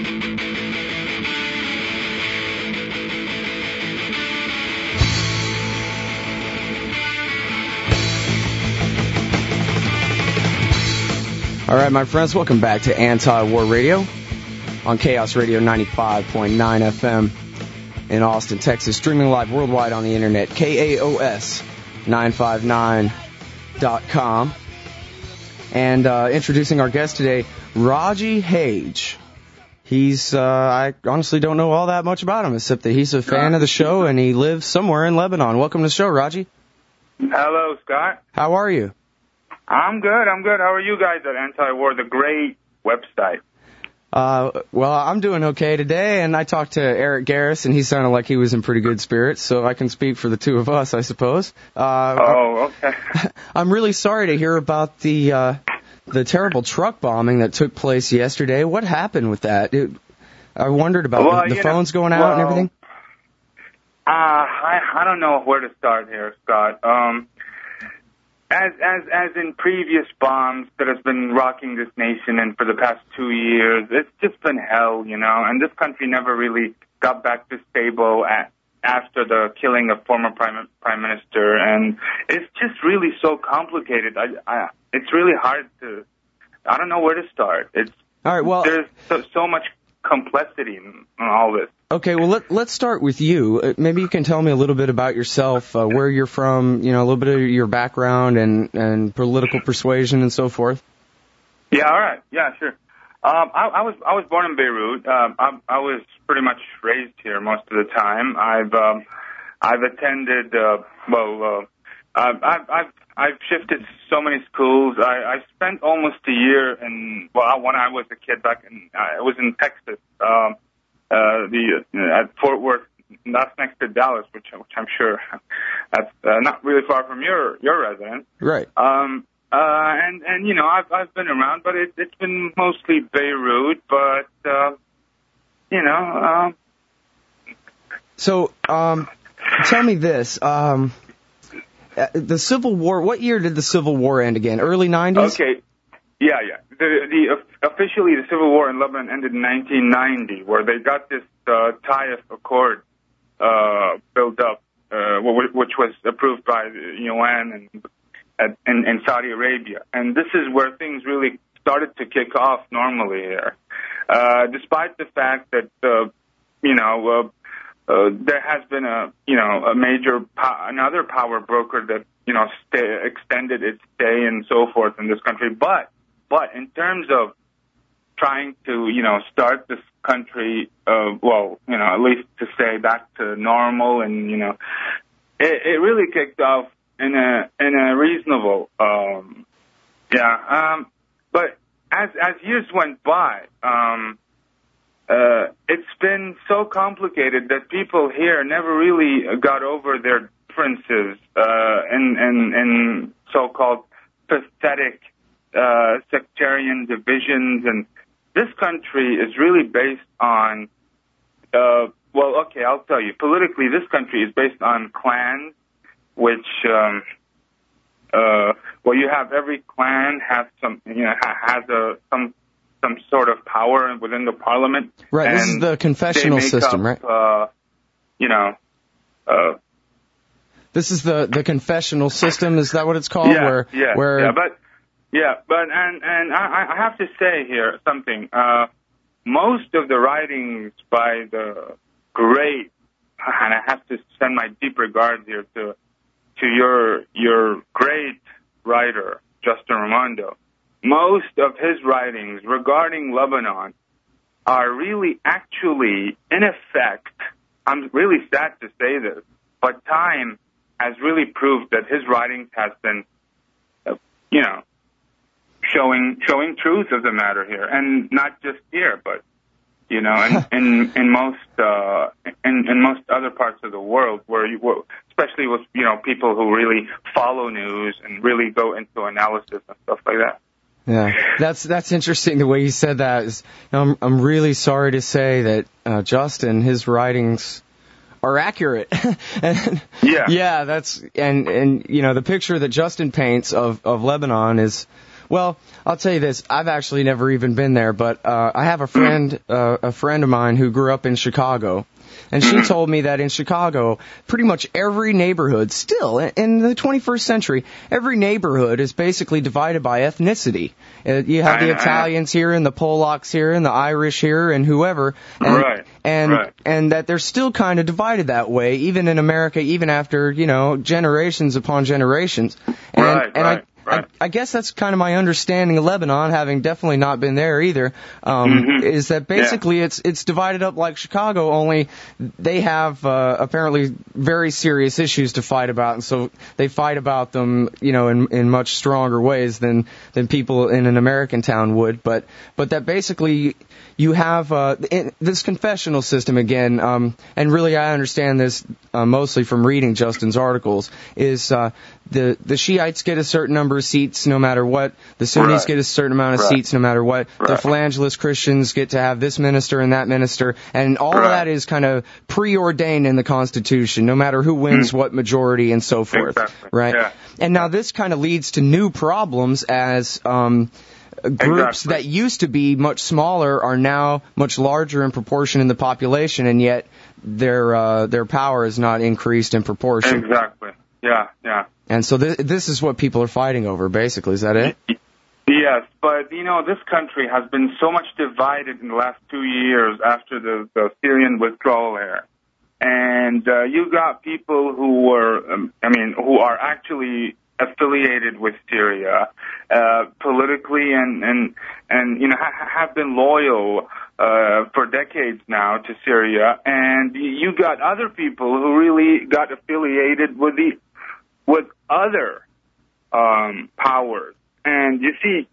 All right, my friends, welcome back to Anti-War Radio on Chaos Radio 95.9 FM in Austin, Texas, streaming live worldwide on the internet, KAOS959.com. And introducing our guest today, Raji Hage. I honestly don't know all that much about him, except that he's a fan of the show and he lives somewhere in Lebanon. Welcome to the show, Raji. Hello, Scott. How are you? I'm good. How are you guys at Anti-War, the great website? Well, I'm doing okay today, and I talked to Eric Garris, and he sounded like he was in pretty good spirits, so I can speak for the two of us, I suppose. Okay. I'm really sorry to hear about the terrible truck bombing that took place yesterday. What happened with that? I wondered about the phones going out and everything. I don't know where to start here, Scott. As in previous bombs that has been rocking this nation and for the past 2 years, it's just been hell, and this country never really got back to stable after the killing of former prime minister, and it's just really so complicated. It's really hard I don't know where to start. All right, well, there's so much complexity in all this. Okay, well, let's start with you. Maybe you can tell me a little bit about yourself, where you're from, a little bit of your background and political persuasion and so forth. Yeah, all right. Yeah, sure. I was born in Beirut. I was pretty much raised here most of the time. I've attended. I've shifted so many schools. I spent almost a year when I was a kid back I was in Texas. At Fort Worth, that's next to Dallas, which I'm sure that's not really far from your residence. Right. And I've been around, but it's been mostly Beirut. But So, tell me this: the Civil War. What year did the Civil War end again? Early 90s? Okay. Yeah. Officially, the Civil War in Lebanon ended in 1990, where they got this Taif Accord built up, which was approved by the UN and Saudi Arabia. And this is where things really started to kick off normally here, despite the fact that there has been another power broker that extended its stay and so forth in this country, but in terms of trying to, start this country, at least to say back to normal, and it really kicked off in a reasonable, but as years went by, it's been so complicated that people here never really got over their differences and so-called pathetic sectarian divisions, and this country is really based on, I'll tell you, politically this country is based on clans, which, you have every clan has some sort of power within the parliament. Right, this is the confessional system, right? This is the confessional system, is that what it's called? Yeah, but I have to say here something. Most of the writings by the great, and I have to send my deep regards here to your great writer, Justin Raimondo. Most of his writings regarding Lebanon are really actually, in effect, I'm really sad to say this, but time has really proved that his writings has been, showing truth of the matter here, and not just here, but in most other parts of the world, especially with people who really follow news and really go into analysis and stuff like that. Yeah, that's interesting the way you said that. I'm really sorry to say that Justin, his writings are accurate. Yeah, that's and the picture that Justin paints of Lebanon is, Well, I'll tell you this. I've actually never even been there, but I have a friend of mine who grew up in Chicago. And she told me that in Chicago, pretty much every neighborhood, still in the 21st century, every neighborhood is basically divided by ethnicity. You have the Italians here and the Polacks here and the Irish here and whoever. And that they're still kind of divided that way, even in America, even after, generations upon generations. I guess that's kind of my understanding of Lebanon, having definitely not been there either, is that basically it's divided up like Chicago, only they have apparently very serious issues to fight about, and so they fight about them, in much stronger ways than people in an American town would. But that basically you have this confessional system again, and really I understand this mostly from reading Justin's articles, is the Shiites get a certain number of seats no matter what, the Sunnis get a certain amount of seats no matter what, the Phalangelist Christians get to have this minister and that minister, and all of that is kind of preordained in the Constitution, no matter who wins what majority and so forth, right? Yeah. And now this kind of leads to new problems as groups that used to be much smaller are now much larger in proportion in the population, and yet their power is not increased in proportion. Exactly. Yeah. And so this is what people are fighting over, basically. Is that it? Yes, but, this country has been so much divided in the last 2 years after the Syrian withdrawal here. And you got people who are actually affiliated with Syria politically and have been loyal for decades now to Syria. And you got other people who really got affiliated with other powers. And you see,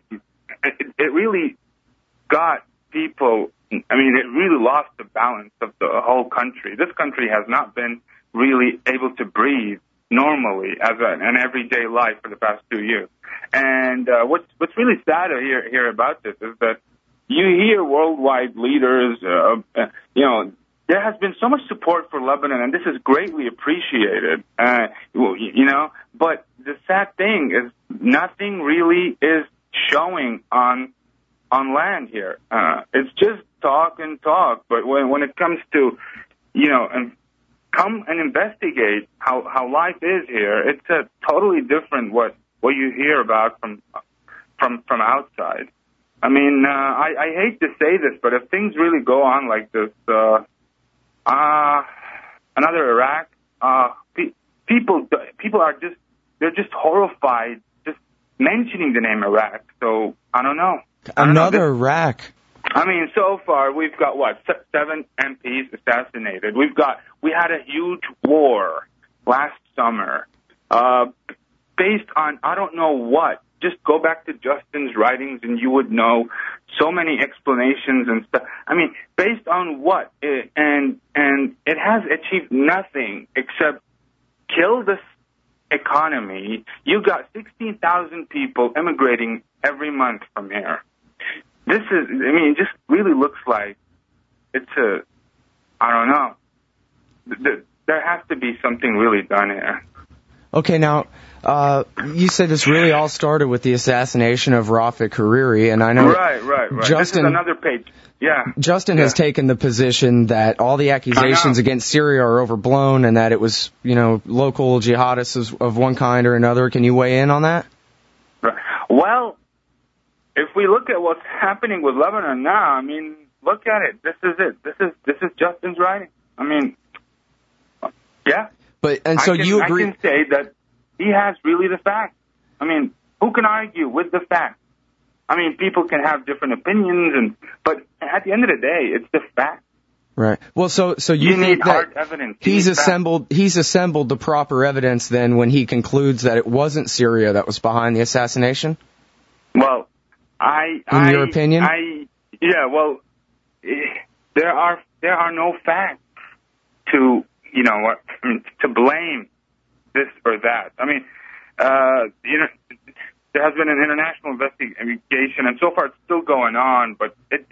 it really got people, it really lost the balance of the whole country. This country has not been really able to breathe normally as an everyday life for the past 2 years. And what's really sad to hear about this is that you hear worldwide leaders, there has been so much support for Lebanon, and this is greatly appreciated, but the sad thing is nothing really is showing on land here. It's just talk and talk, but when it comes to, come and investigate how life is here, it's a totally different what you hear about from outside. I hate to say this, but if things really go on like this, another Iraq, people are just horrified just mentioning the name Iraq. So I don't know. Another Iraq. So far we've got 7 MPs assassinated. We had a huge war last summer, based on I don't know what. Just go back to Justin's writings and you would know so many explanations and stuff. Based on what? And it has achieved nothing except kill this economy. You got 16,000 people immigrating every month from here. This is, it just really looks like it's I don't know. There has to be something really done here. Okay, now, you said this really all started with the assassination of Rafik Hariri, and I know... Right. Justin, this is another page. Yeah. Justin has taken the position that all the accusations against Syria are overblown and that it was, local jihadists of one kind or another. Can you weigh in on that? Well, if we look at what's happening with Lebanon now, look at it. This is it. This is Justin's writing. Yeah. So you agree? I can say that he has really the facts. Who can argue with the facts? People can have different opinions, but at the end of the day, it's the facts. Right. Well, so you need think hard that evidence. he's assembled the proper evidence then when he concludes that it wasn't Syria that was behind the assassination? Well, in your opinion? There are no facts to to blame this or that. There has been an international investigation, and so far it's still going on, but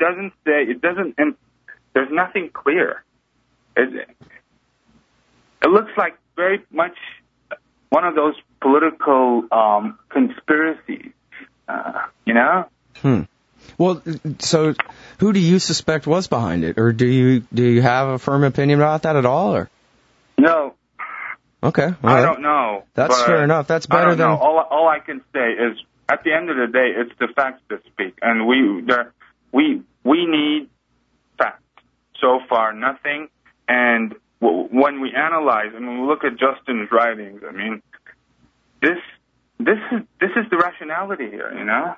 there's nothing clear. It looks like very much one of those political conspiracies You know? Well, so who do you suspect was behind it, or do you have a firm opinion about that at all, or? No. Okay. I don't know. That's fair enough. That's better than. All I can say is, at the end of the day, it's the facts that speak, and we need facts. So far, nothing. And when we analyze and when we look at Justin's writings, I mean, this is the rationality here, you know.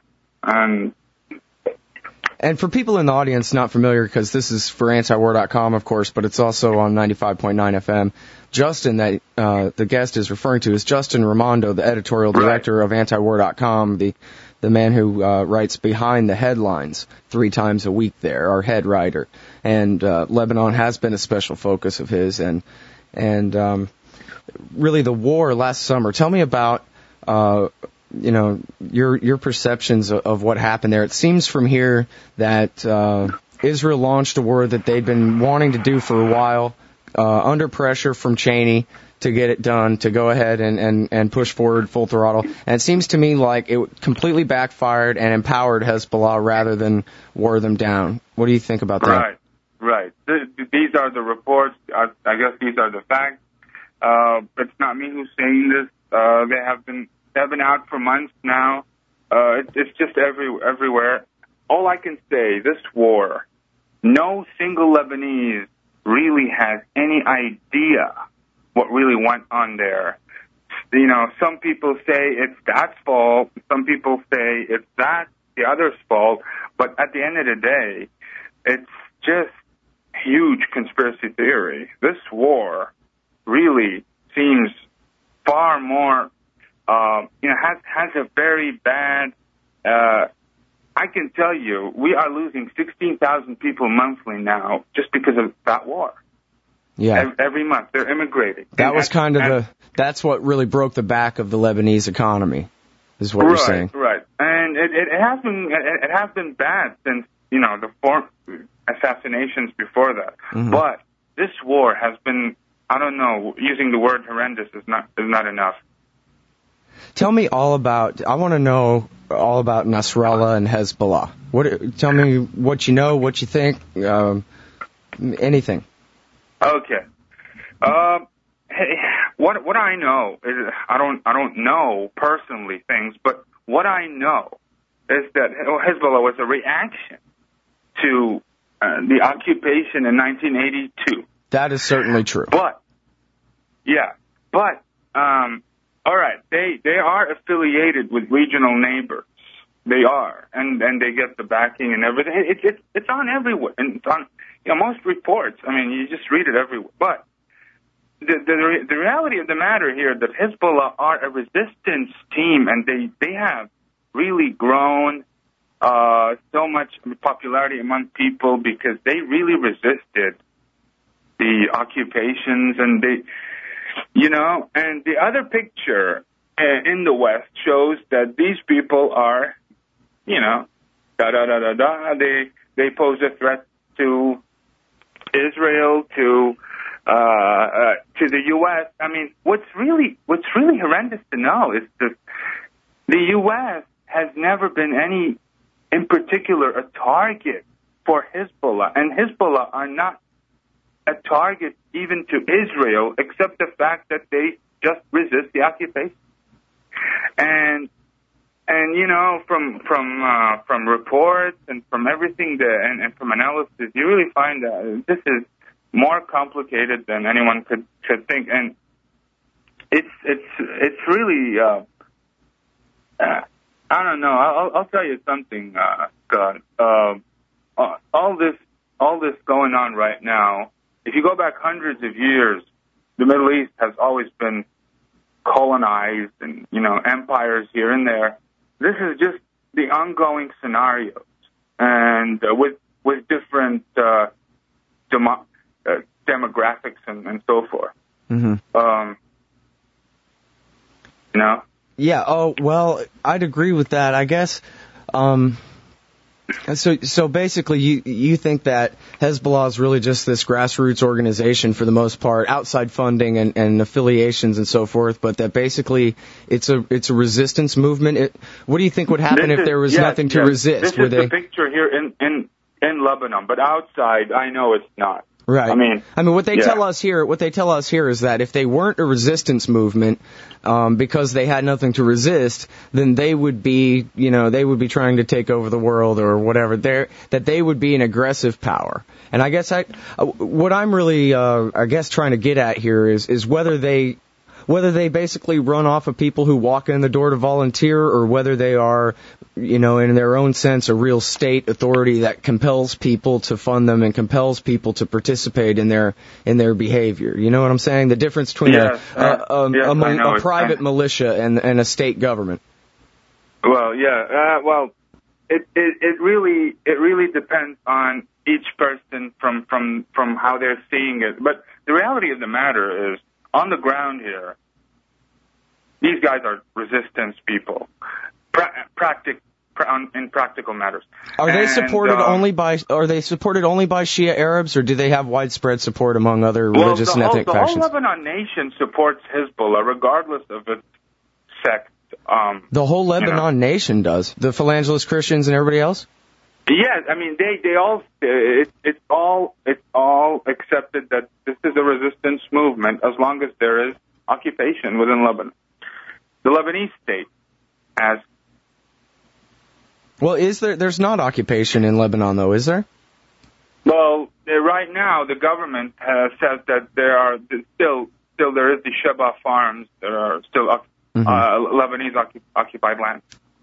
And for people in the audience not familiar, because this is for antiwar.com, of course, but it's also on 95.9 FM, Justin, that the guest is referring to, is Justin Raimondo, the editorial director of antiwar.com, the man who writes behind the headlines 3 times a week there, our head writer. And Lebanon has been a special focus of his. And really the war last summer. Tell me about your perceptions of what happened there. It seems from here that Israel launched a war that they'd been wanting to do for a while, under pressure from Cheney to get it done, to go ahead and push forward full throttle. And it seems to me like it completely backfired and empowered Hezbollah rather than wore them down. What do you think about that? Right. These are the reports. I guess these are the facts. It's not me who's saying this. They have been out for months now. It's just everywhere. All I can say, this war, no single Lebanese really has any idea what really went on there. You know, some people say it's that's fault. Some people say it's that the other's fault. But at the end of the day, it's just huge conspiracy theory. This war really seems far more, has a very bad, I can tell you, we are losing 16,000 people monthly now just because of that war. Yeah. Every month they're immigrating. That was that's what really broke the back of the Lebanese economy, is what you're saying. Right. And it has been bad since, the four assassinations before that. Mm-hmm. But this war has been, I don't know, using the word horrendous is not enough. Tell me I want to know all about Nasrallah and Hezbollah. Tell me what you know, what you think, anything. Okay. What I know is I don't know personally things, but what I know is that Hezbollah was a reaction to the occupation in 1982. That is certainly true. All right, they are affiliated with regional neighbors. They are, and they get the backing and everything. It's on everywhere, and it's on most reports. I mean, you just read it everywhere. But the reality of the matter here is that Hezbollah are a resistance team, and they have really grown so much popularity among people because they really resisted the occupations, and and the other picture in the West shows that these people are, they pose a threat to Israel, to the U.S. I mean, what's really horrendous to know is that the U.S. has never been in particular, a target for Hezbollah, and Hezbollah are not a target even to Israel, except the fact that they just resist the occupation. And from reports and from everything and from analysis, you really find that this is more complicated than anyone could think, and it's really I don't know. I'll tell you something, Scott. All this going on right now. If you go back hundreds of years, the Middle East has always been colonized and, empires here and there. This is just the ongoing scenarios, and with different demographics and so forth. Mm-hmm. Yeah, oh, well, I'd agree with that. I guess So basically, you think that Hezbollah is really just this grassroots organization for the most part, outside funding and affiliations and so forth, but that basically it's a resistance movement. What do you think would happen if there was nothing to resist? This is the picture here in Lebanon, but outside, I know it's not. Right. I mean, what they tell us here is that if they weren't a resistance movement, because they had nothing to resist, then they would be trying to take over the world or whatever. That they would be an aggressive power. And I guess what I'm really, trying to get at here is whether they basically run off of people who walk in the door to volunteer, or whether they are, in their own sense, a real state authority that compels people to fund them and compels people to participate in their behavior. You know what I'm saying? The difference between a private militia and a state government. Well, it really depends on each person from how they're seeing it. But the reality of the matter is, on the ground here, these guys are resistance people, in practical matters. Are they supported only by Shia Arabs, or do they have widespread support among other religious and ethnic factions? The whole Lebanon nation supports Hezbollah, regardless of its sect. The whole Lebanon nation does. The Phalangelist Christians and everybody else. Yes, I mean they all it's all accepted that this is a resistance movement as long as there is occupation within Lebanon. The Lebanese state has. Well, there's not occupation in Lebanon though, is there? Well, right now the government says that there are still there is the Sheba farms that are still Lebanese occupied land.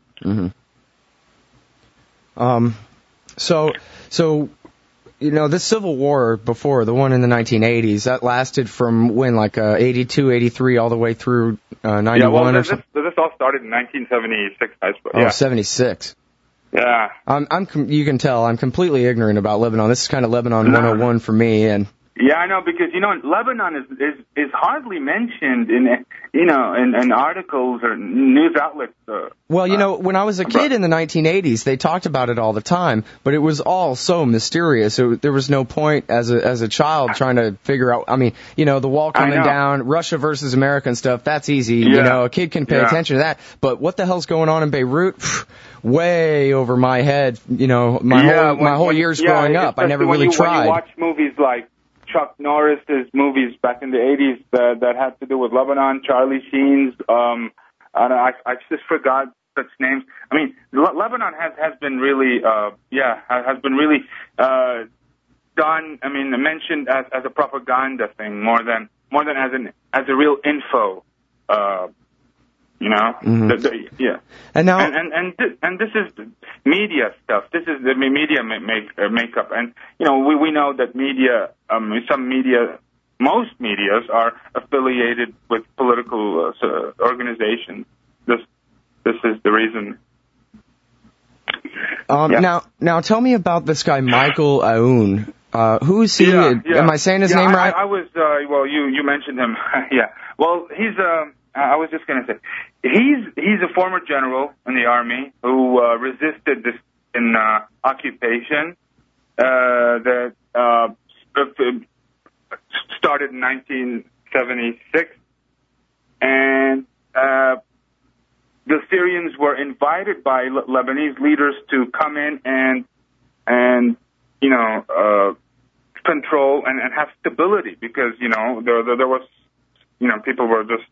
Mm-hmm. So, this civil war before, the one in the 1980s, that lasted from when, 82, 83, all the way through 91 or something? This all started in 1976, I suppose. Oh, 76. Yeah. You can tell I'm completely ignorant about Lebanon. This is kind of Lebanon 101 for me, and... Yeah, I know, because Lebanon is hardly mentioned in articles or news outlets. When I was a kid in the 1980s, they talked about it all the time, but it was all so mysterious. There was no point as a child trying to figure out. I mean, the wall coming down, Russia versus America and stuff. That's easy. Yeah. A kid can pay attention to that. But what the hell's going on in Beirut? Way over my head. My whole years growing up, I never really tried. When you watch movies like Chuck Norris's movies back in the 80s that had to do with Lebanon, Charlie Sheen's, I just forgot such names. I mean, Lebanon has been really, has been really done. I mean, mentioned as a propaganda thing more than as a real info. Mm-hmm. And now, and this is media stuff. This is the media makeup, and we know that media, most medias are affiliated with political organizations. This is the reason. Now tell me about this guy Michael Aoun. Who is he? Am I saying his name right? I was. You mentioned him. Yeah. Well, he's. I was just going to say, he's a former general in the army who resisted this in occupation that started in 1976, and the Syrians were invited by Lebanese leaders to come in and control and have stability, because there was people were just.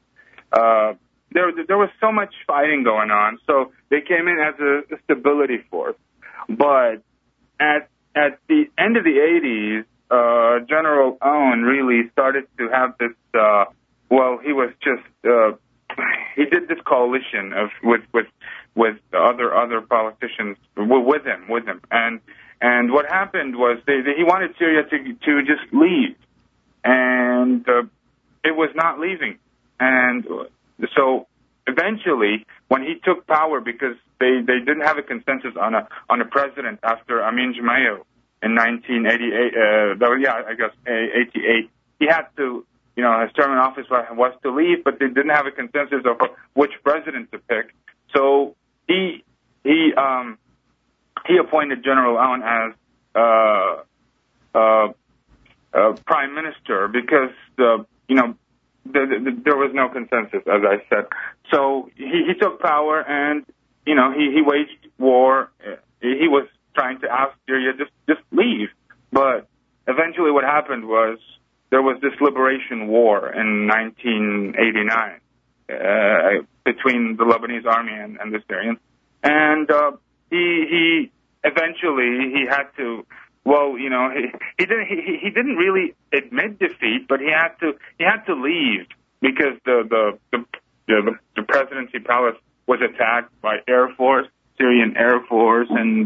There was so much fighting going on, so they came in as a stability force. But at the end of the 80s, General Aoun really started to have this. He was just he did this coalition with other politicians with him, and what happened was he wanted Syria to just leave, and it was not leaving. And so eventually, when he took power, because they didn't have a consensus on a president after Amin Gemayel in 1988, 88, he had to, his term in office was to leave, but they didn't have a consensus of which president to pick. So he he appointed General Aoun as prime minister because there was no consensus, as I said. So he took power, and he waged war. He was trying to ask Syria just leave, but eventually what happened was there was this liberation war in 1989 between the Lebanese army and the Syrians, and he eventually had to. Well, he didn't really admit defeat, but he had to leave because the presidency palace was attacked by Syrian Air Force, and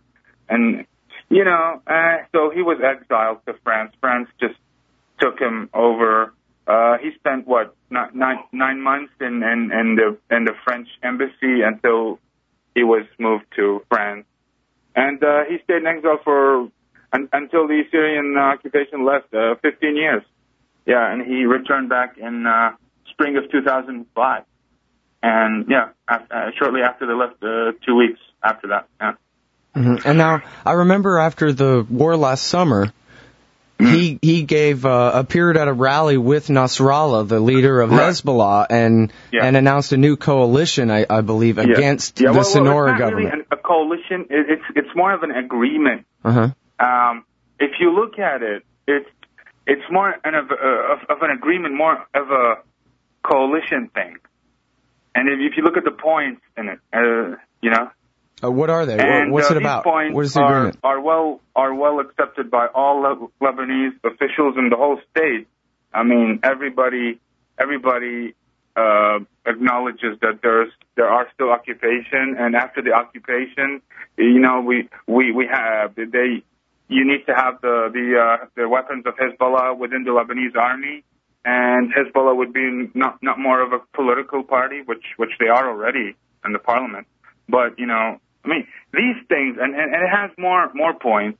so he was exiled to France. France just took him over. He spent 9 months in the French embassy until he was moved to France, and he stayed in exile until the Syrian occupation left, 15 years. Yeah, and he returned back in spring of 2005. And, shortly after they left, 2 weeks after that, yeah. Mm-hmm. And now, I remember after the war last summer, he appeared at a rally with Nasrallah, the leader of Hezbollah, and announced a new coalition, I believe, against the Sonora government. It's not really a coalition. It's more of an agreement. Uh-huh. If you look at it, it's more of an agreement, more of a coalition thing. And if you look at the points in it, what are they? And, what's it about? Points what is the agreement? Are well accepted by all Lebanese officials in the whole state. I mean, everybody acknowledges that there are still occupation, and after the occupation, we have you need to have the weapons of Hezbollah within the Lebanese army, and Hezbollah would be not more of a political party, which they are already in the parliament. But these things, and it has more points.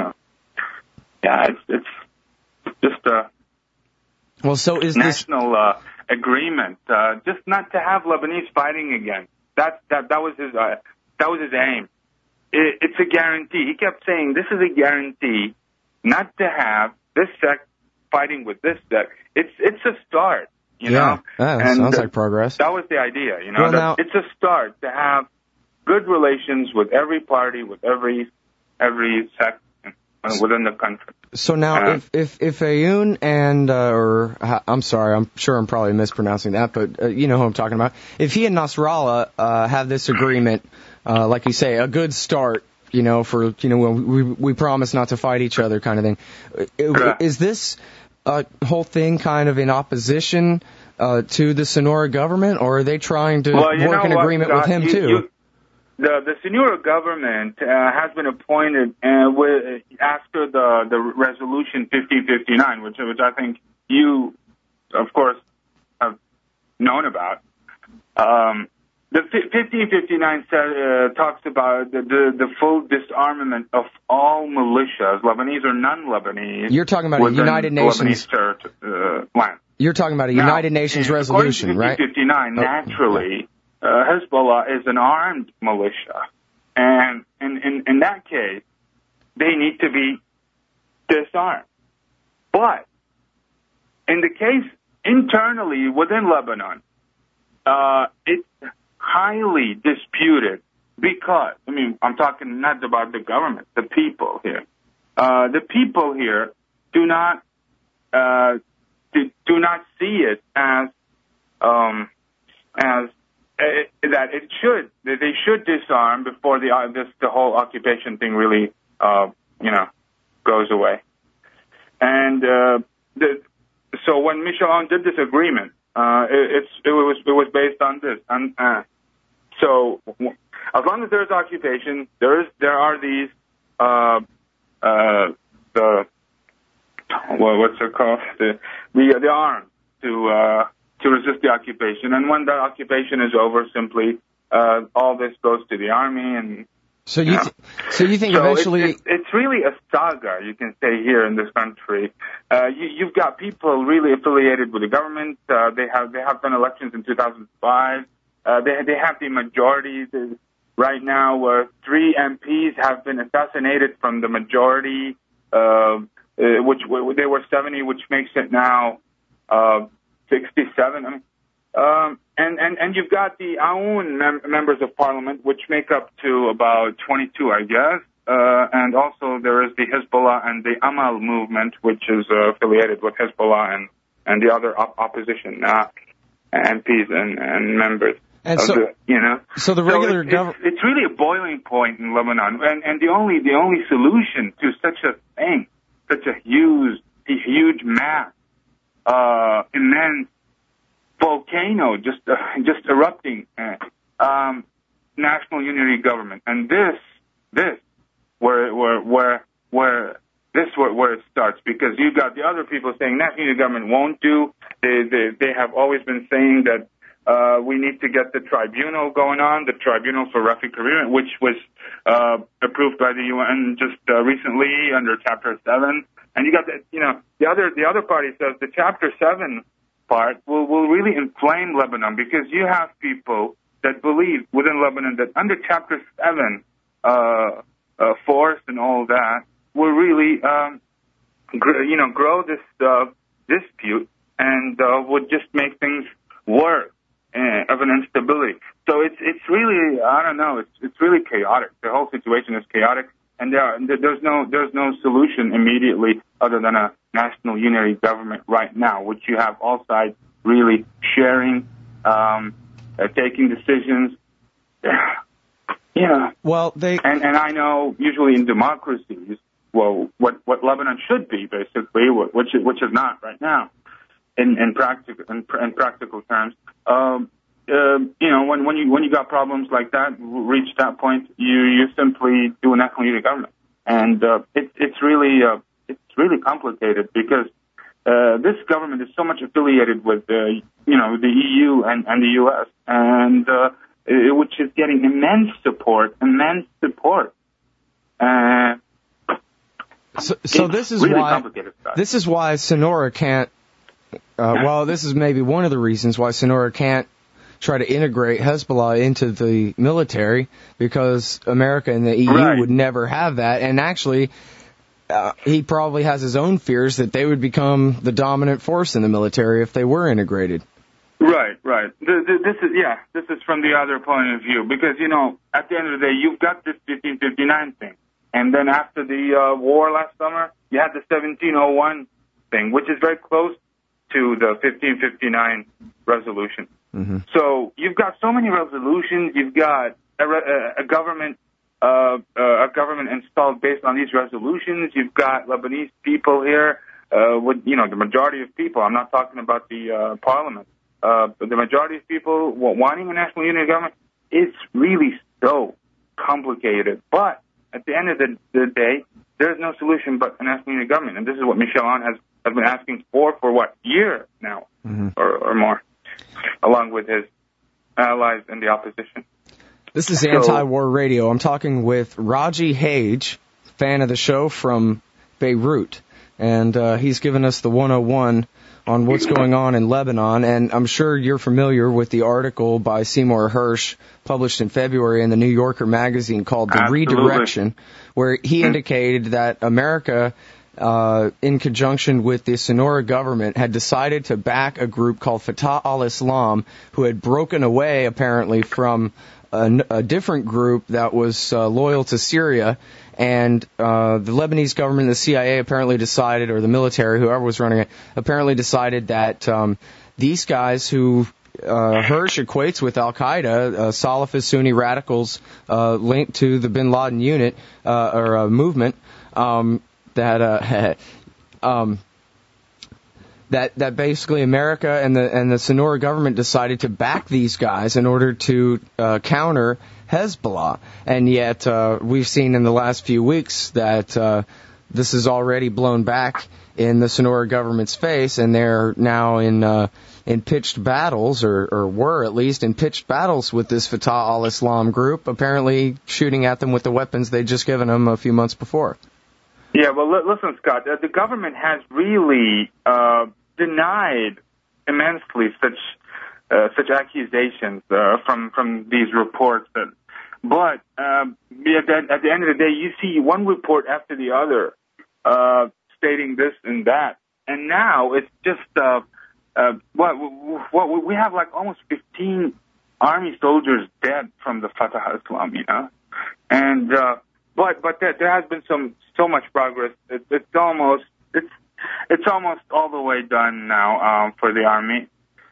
It's just a so is national agreement, just not to have Lebanese fighting again. That was his aim. It's a guarantee. He kept saying this is a guarantee not to have this sect fighting with this sect. It's a start, you know. Yeah, sounds like progress. That was the idea, Well, now, it's a start to have good relations with every party, with every sect within the country. So now, if Aoun and I'm sorry, I'm sure I'm probably mispronouncing that, but you know who I'm talking about. If he and Nasrallah have this agreement, like you say, a good start, for we promise not to fight each other, kind of thing. Is this whole thing kind of in opposition to the Sonora government, or are they trying to work an agreement with him too? The Sonora government has been appointed after the resolution 1559, which I think you, of course, have known about. The 1559 talks about the full disarmament of all militias, Lebanese or non-Lebanese. You're talking about a United Nations land. You're talking about a United Nations resolution, right? 1559, naturally. Hezbollah is an armed militia, and in that case, they need to be disarmed. But in the case internally within Lebanon, it's highly disputed because, I'm talking not about the government, the people here. The people here do not see it as that they should disarm before the whole occupation thing really goes away. And so when Michel Aoun did this agreement, it was based on this. And so as long as there's occupation, there are these what's it called, the arms to resist the occupation. And when that occupation is over, simply all this goes to the army. And so you think eventually it's really a saga, you can say, here in this country. You've got people really affiliated with the government. They have done elections in 2005. They have the majority. right now, 3 MPs have been assassinated from the majority, which they were 70, which makes it now 67. I mean, and you've got the Aoun members of parliament, which make up to about 22, I guess. And also there is the Hezbollah and the Amal movement, which is affiliated with Hezbollah and the other opposition MPs and members. And so, so the regular government, it's really a boiling point in Lebanon, and the only solution to such a thing, such a huge mass, immense volcano just erupting, national unity government, and this where it starts, because you've got the other people saying national unity government won't do. They have always been saying that we need to get the tribunal going on, the Tribunal for Refugee Agreement, which was approved by the UN just recently under Chapter 7. And you got the other party says the Chapter 7 part will really inflame Lebanon, because you have people that believe within Lebanon that under Chapter 7 force and all that will really grow this dispute and would just make things worse of an instability. So it's really, I don't know, it's really chaotic. The whole situation is chaotic, and there's no solution immediately other than a national unity government right now, which you have all sides really sharing, taking decisions. Well, and I know usually in democracies, well, what Lebanon should be basically, which is not right now, in practical terms. When you got problems like that, reach that point, you simply do a national unity government, and it's really complicated, because this government is so much affiliated with the EU and the US, and which is getting immense support. So this is really why complicated stuff. This is why Sonora can't. Well, this is maybe one of the reasons why Sonora can't try to integrate Hezbollah into the military, because America and the EU would never have that. And actually, he probably has his own fears that they would become the dominant force in the military if they were integrated. Right. This is from the other point of view, because, at the end of the day, you've got this 1559 thing. And then after the war last summer, you had the 1701 thing, which is very close to the 1559 resolution. Mm-hmm. So you've got so many resolutions. You've got a government installed based on these resolutions. You've got Lebanese people here, with the majority of people. I'm not talking about the parliament. But the majority of people wanting a national unity government. It's really so complicated. But at the end of the day, there's no solution but a national unity government, and this is what Michel Aoun has been asking for what, year now, or more, along with his allies in the opposition. This is Anti-War Radio. I'm talking with Raji Hage, fan of the show from Beirut, and he's given us the 101 on what's going on in Lebanon, and I'm sure you're familiar with the article by Seymour Hersh published in February in the New Yorker magazine called The Redirection, where he indicated that America, in conjunction with the Sonora government, had decided to back a group called Fatah al-Islam, who had broken away apparently from a different group that was loyal to Syria, and the Lebanese government, the CIA apparently decided, or the military, whoever was running it, apparently decided that these guys who Hersh equates with Al-Qaeda, Salafist Sunni radicals linked to the Bin Laden unit, or movement, that basically America and the Sonora government decided to back these guys in order to counter Hezbollah. And yet we've seen in the last few weeks that this is already blown back in the Sonora government's face, and they're now in pitched battles, or were at least in pitched battles with this Fatah al-Islam group, apparently shooting at them with the weapons they'd just given them a few months before. Yeah, well, listen, Scott, the government has really denied immensely such accusations from these reports that But at the end of the day, you see one report after the other stating this and that, and now it's just what we have like almost 15 army soldiers dead from the Fatah al-Islam, you know, and but there has been so much progress. It's almost all the way done now for the army.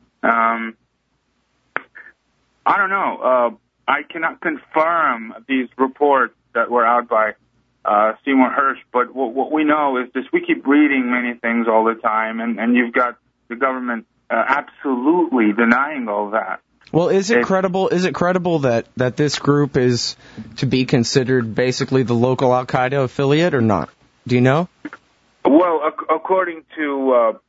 I don't know. I cannot confirm these reports that were out by Seymour Hersh, but what we know is this: we keep reading many things all the time, and you've got the government absolutely denying all that. Well, is it credible? Is it credible that this group is to be considered basically the local Al Qaeda affiliate, or not? Do you know? Well, according to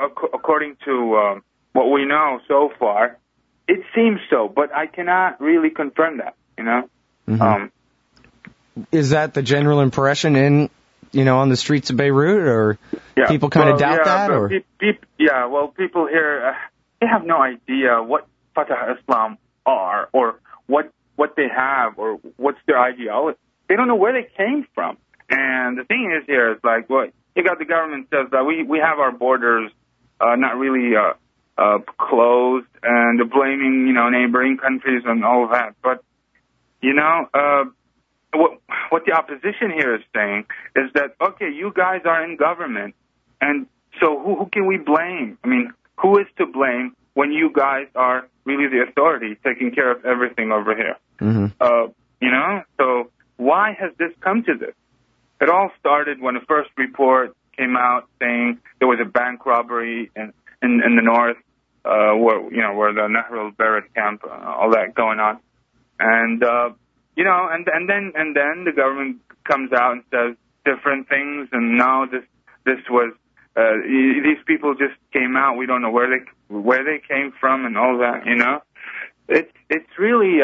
what we know so far, it seems so, but I cannot really confirm that. You know. Mm-hmm. Is that the general impression on the streets of Beirut, or people kind of doubt that, or? People here they have no idea what Fatah al-Islam are, or what they have, or what's their ideology. They don't know where they came from. And the thing is here is like, well, you got the government says that we have our borders not really closed, and they're blaming neighboring countries and all of that. But what the opposition here is saying is that, okay, you guys are in government, and so who can we blame? I mean, who is to blame when you guys are really the authority taking care of everything over here? Mm-hmm. So why has this come to this? It all started when the first report came out saying there was a bank robbery in the north, where the Nahr al-Bared camp, all that going on, and then the government comes out and says different things, and now this was these people just came out. We don't know where they came from and all that. It's really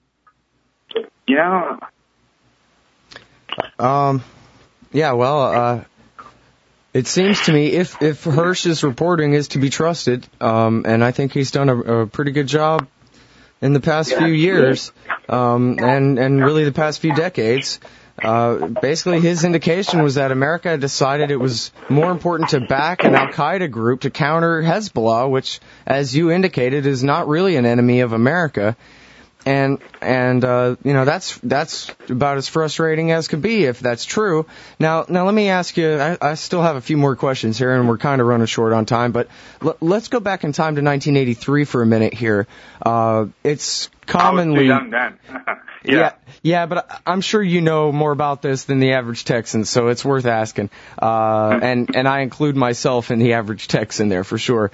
It seems to me if Hersh's reporting is to be trusted, and I think he's done a pretty good job in the past few years, and really the past few decades, basically his indication was that America decided it was more important to back an Al-Qaeda group to counter Hezbollah, which, as you indicated, is not really an enemy of America. And that's about as frustrating as could be if that's true. Now let me ask you, I still have a few more questions here, and we're kind of running short on time, but let's go back in time to 1983 for a minute here. It's commonly... I was too young then. Yeah, but I'm sure you know more about this than the average Texan, so it's worth asking. And I include myself in the average Texan there for sure.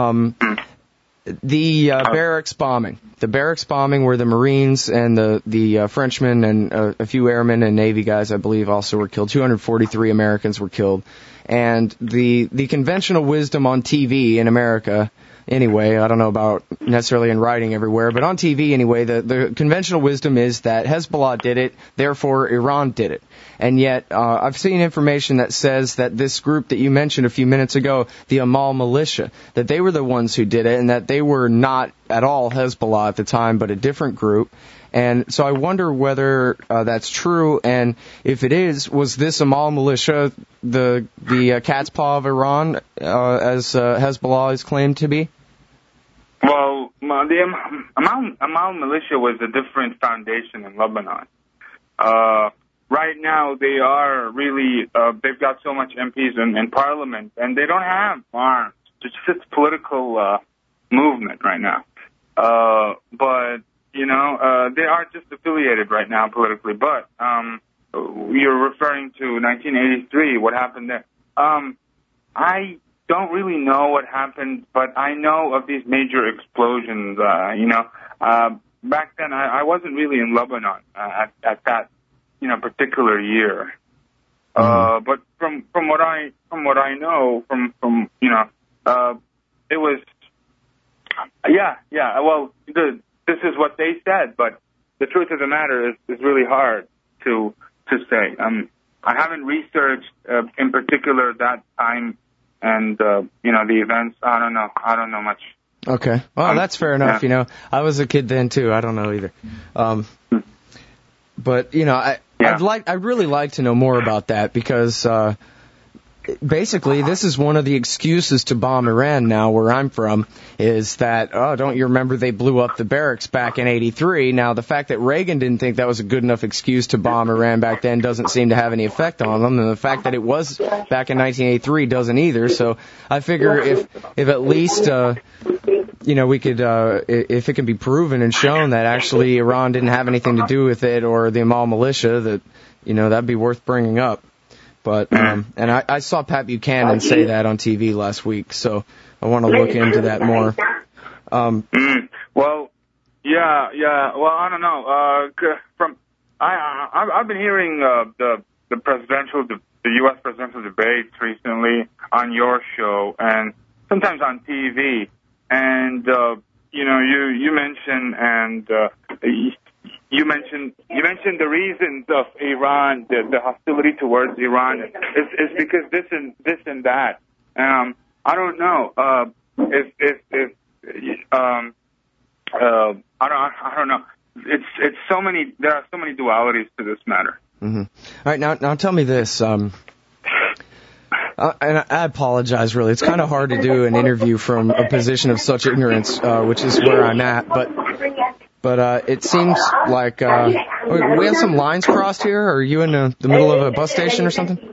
The barracks bombing. The barracks bombing where the Marines and the Frenchmen and a few airmen and Navy guys, I believe, also were killed. 243 Americans were killed. And the conventional wisdom on TV in America, anyway, I don't know about necessarily in writing everywhere, but on TV anyway, the conventional wisdom is that Hezbollah did it, therefore Iran did it. And yet, I've seen information that says that this group that you mentioned a few minutes ago, the Amal militia, that they were the ones who did it, and that they were not at all Hezbollah at the time, but a different group. And so I wonder whether that's true, and if it is, was this Amal militia the cat's paw of Iran, as Hezbollah is claimed to be? Well, the Amal militia was a different foundation in Lebanon. Right now, they are really, they've got so much MPs in parliament, and they don't have arms. It's just a political movement right now. But, they are just affiliated right now politically. But you're referring to 1983, what happened there. I don't really know what happened, but I know of these major explosions. Back then, I wasn't really in Lebanon at that particular year. But from what I know, it was, well, this is what they said, but the truth of the matter is really hard to say. I haven't researched in particular that time and the events. I don't know much. Okay, well, that's fair enough. I was a kid then too. I don't know either. But I'd really like to know more about that because basically this is one of the excuses to bomb Iran now, where I'm from, is that, don't you remember they blew up the barracks back in '83? Now, the fact that Reagan didn't think that was a good enough excuse to bomb Iran back then doesn't seem to have any effect on them, and the fact that it was back in 1983 doesn't either. So I figure if at least we could, if it can be proven and shown that actually Iran didn't have anything to do with it, or the Amal militia, that that'd be worth bringing up. But and I saw Pat Buchanan say that on TV last week, so I want to look into that more. Well, yeah. Well, I don't know. I've been hearing the U.S. presidential debates recently on your show and sometimes on TV, and you mentioned You mentioned the reasons of Iran, the hostility towards Iran is because this and that. I don't know I don't know. It's so many. There are so many dualities to this matter. Mm-hmm. All right, now tell me this. And I apologize, really. It's kind of hard to do an interview from a position of such ignorance, which is where I'm at. But it seems like we have some lines crossed here. Are you in the middle of a bus station or something?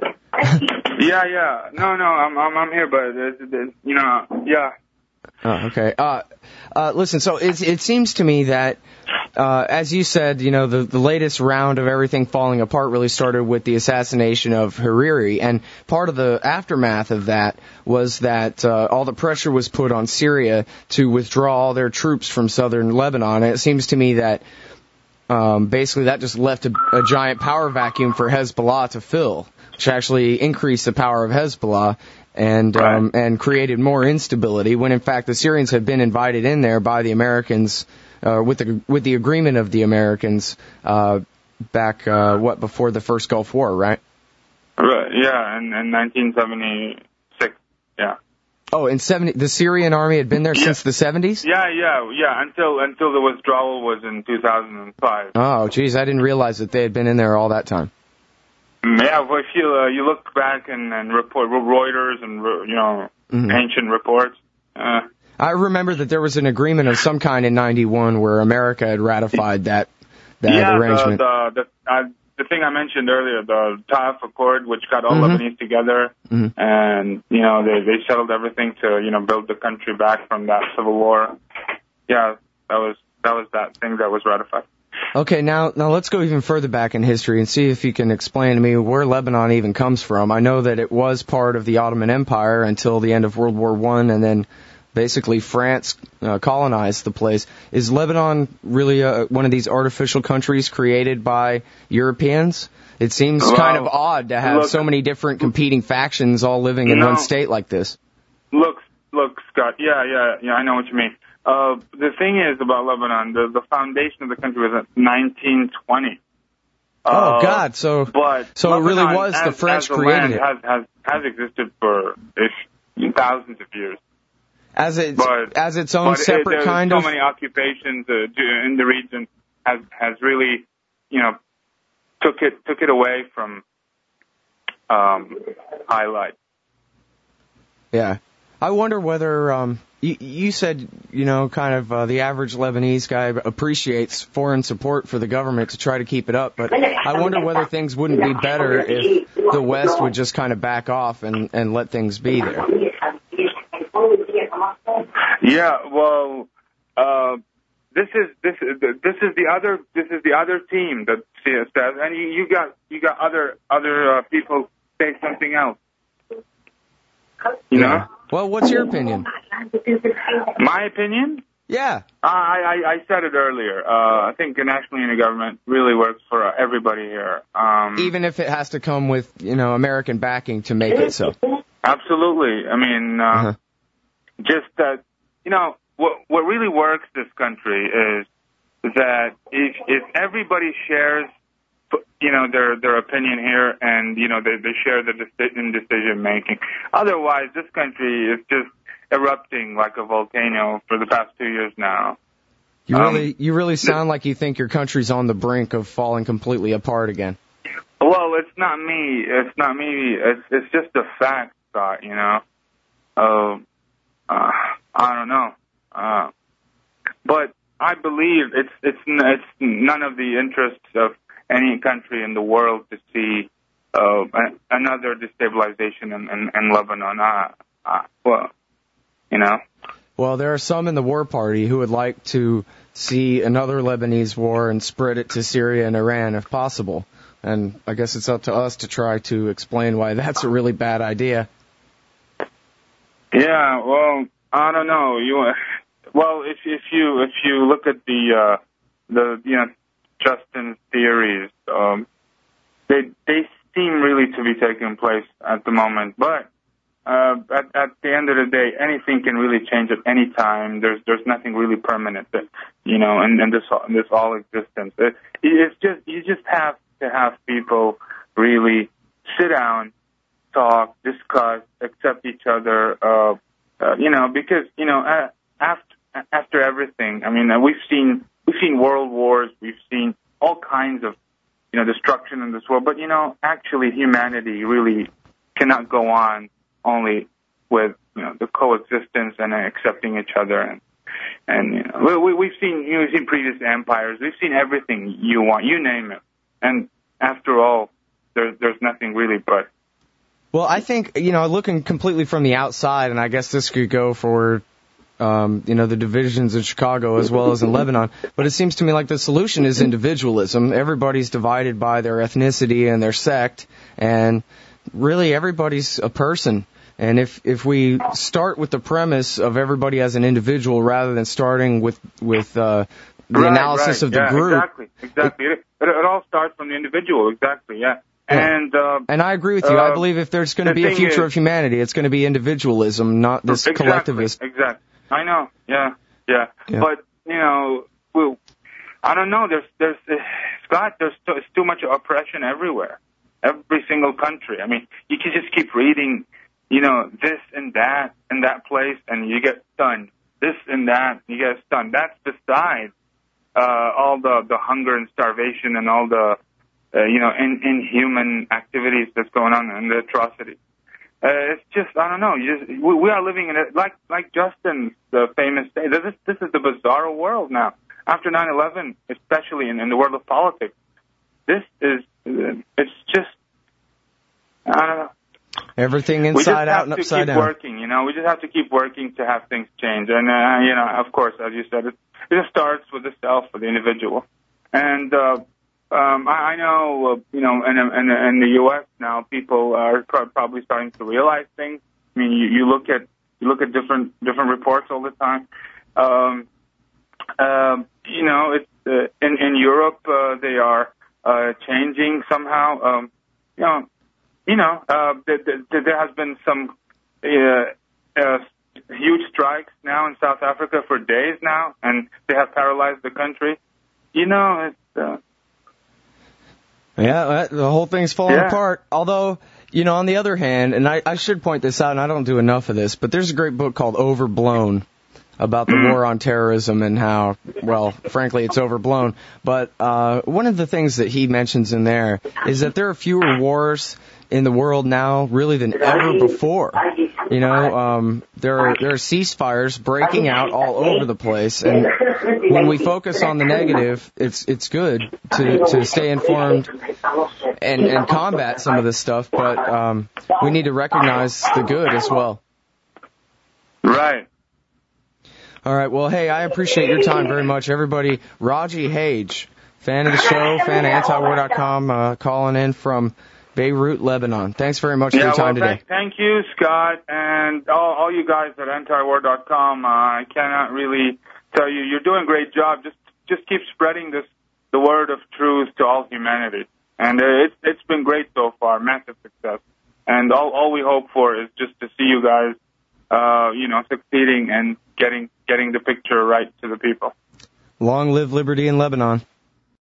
Yeah. No, I'm here, but yeah. Oh, okay. Listen, so it seems to me that, as you said, the latest round of everything falling apart really started with the assassination of Hariri, and part of the aftermath of that was that all the pressure was put on Syria to withdraw all their troops from southern Lebanon, and it seems to me that basically that just left a giant power vacuum for Hezbollah to fill, which actually increased the power of Hezbollah and created more instability, when in fact the Syrians had been invited in there by the Americans, with the agreement of the Americans back before the first Gulf War, right? Right. Yeah, in 1976. Yeah. Oh, the Syrian army had been there since the 70s? Yeah. Until the withdrawal was in 2005. Oh, geez, I didn't realize that they had been in there all that time. Yeah, well, if you look back and report Reuters and ancient reports. I remember that there was an agreement of some kind in '91 where America had ratified that arrangement. The thing I mentioned earlier, the Taif Accord, which got all Lebanese together, and they settled everything to build the country back from that civil war. Yeah, that was that thing that was ratified. Okay, now let's go even further back in history and see if you can explain to me where Lebanon even comes from. I know that it was part of the Ottoman Empire until the end of World War I, and then basically France colonized the place. Is Lebanon really one of these artificial countries created by Europeans? It seems kind of odd to have so many different competing factions all living in one state like this. Look, Scott. Yeah, I know what you mean. The thing is about Lebanon, the foundation of the country was in 1920. Oh God! So it really was the French created it. Has existed for thousands of years. As its own separate kind of. So many occupations in the region has really, took it away from highlight. Yeah, I wonder whether you said kind of the average Lebanese guy appreciates foreign support for the government to try to keep it up, but I wonder whether things wouldn't be better if the West would just kind of back off and let things be there. Yeah, well, this is the other team that says, and you got other people say something else. You know? Well, what's your opinion? My opinion? Yeah. I said it earlier. I think a national unity government really works for everybody here. Even if it has to come with, American backing to make it so. Absolutely. I mean, just that, what really works this country is that if everybody shares, their opinion here and, they share the decision making. Otherwise, this country is just erupting like a volcano for the past 2 years now. You really sound like you think your country's on the brink of falling completely apart again. Well, it's not me. It's just a fact, Scott. You know. I don't know. But I believe it's none of the interests of any country in the world to see another destabilization in Lebanon. Well, you know. Well, there are some in the war party who would like to see another Lebanese war and spread it to Syria and Iran if possible. And I guess it's up to us to try to explain why that's a really bad idea. Yeah, well, I don't know. Well, if you look at the Justin's theories, they seem really to be taking place at the moment. But at the end of the day, anything can really change at any time. There's nothing really permanent, in this all existence. It's just you just have to have people really sit down, talk, discuss, accept each other. Because after everything, I mean, we've seen world wars, we've seen all kinds of destruction in this world, but actually humanity really cannot go on only with the coexistence and accepting each other, and we've seen previous empires, we've seen everything you want, you name it, and after all, there's nothing really but. Well, I think, looking completely from the outside, and I guess this could go for, the divisions in Chicago as well as in Lebanon, but it seems to me like the solution is individualism. Everybody's divided by their ethnicity and their sect, and really everybody's a person. And if we start with the premise of everybody as an individual rather than starting with the analysis of the group. Exactly. It all starts from the individual, exactly, yeah. And I agree with you. I believe if there's going to be a future of humanity, it's going to be individualism, not this collectivist. Exactly. I know. Yeah. But I don't know. There's Scott. There's too much oppression everywhere. Every single country. I mean, you can just keep reading, this and that in that place, and you get stunned. This and that, you get stunned. That's besides all the hunger and starvation and all the inhuman activities that's going on and the atrocities. It's just, I don't know. We are living in it like Justin's famous day. This is the bizarre world now. After 9/11, especially in the world of politics, it's just, I don't know. Everything inside out and upside down. We just have to keep working, We just have to keep working to have things change. And, of course, as you said, it just starts with the self, with the individual. And, I know, in the U.S. now, people are probably starting to realize things. I mean, you look at different reports all the time. It's in Europe they are changing somehow. There has been some huge strikes now in South Africa for days now, and they have paralyzed the country. It's. Yeah, the whole thing's falling apart. Although, on the other hand, and I should point this out, and I don't do enough of this, but there's a great book called Overblown about the war on terrorism and how, well, frankly, it's overblown. But one of the things that he mentions in there is that there are fewer wars in the world now really than ever before. There are ceasefires breaking out all over the place, and when we focus on the negative, it's good to stay informed and combat some of this stuff, but we need to recognize the good as well. Right. All right. Well, hey, I appreciate your time very much, everybody. Raji Hage, fan of the show, fan of antiwar.com, calling in from Beirut, Lebanon. Thanks very much for your time today. Thank you, Scott, and all you guys at antiwar.com. I cannot really tell you, you're doing a great job. Just keep spreading the word of truth to all humanity, and it's been great so far, massive success. And all we hope for is just to see you guys, succeeding and getting the picture right to the people. Long live liberty in Lebanon.